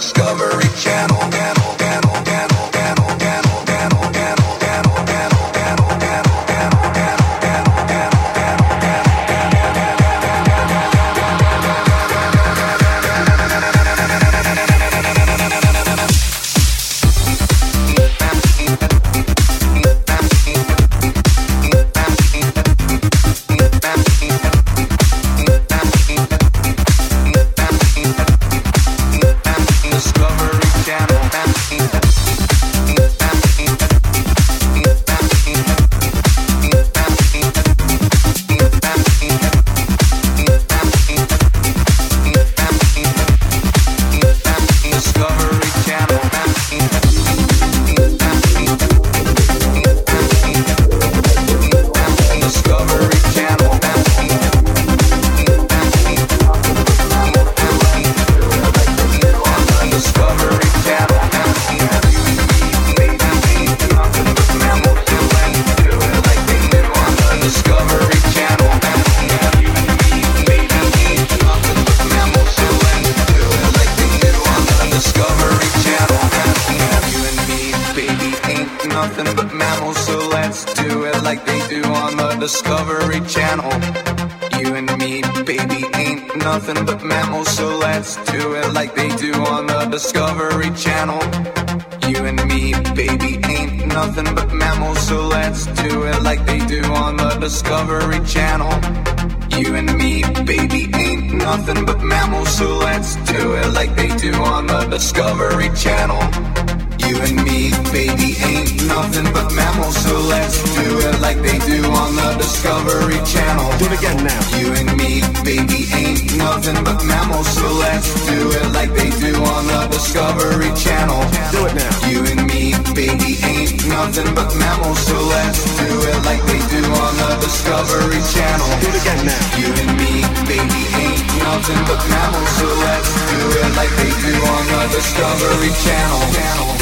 Discovery Channel. Nothing but mammals, so let's do it like they do on the Discovery Channel. You and me, baby, ain't nothing but mammals, so let's do it like they do on the Discovery Channel. You and me, baby, ain't nothing but mammals, so let's do it like they do on the Discovery Channel. You and me, baby, ain't nothing but mammals, so let's do it like they do on the Discovery Channel. You and me, baby, ain't nothing but mammals, so let's do it like they do on the Discovery Channel. Do it again now. You and me, baby, ain't nothing but mammals, so let's do it like they do on the Discovery Channel. Do it now. You and me, baby, ain't nothing but mammals, so let's do it like they do on the Discovery Channel. Do it again now. You and me, baby, ain't nothing but mammals, so let's do it like they do on the Discovery Channel.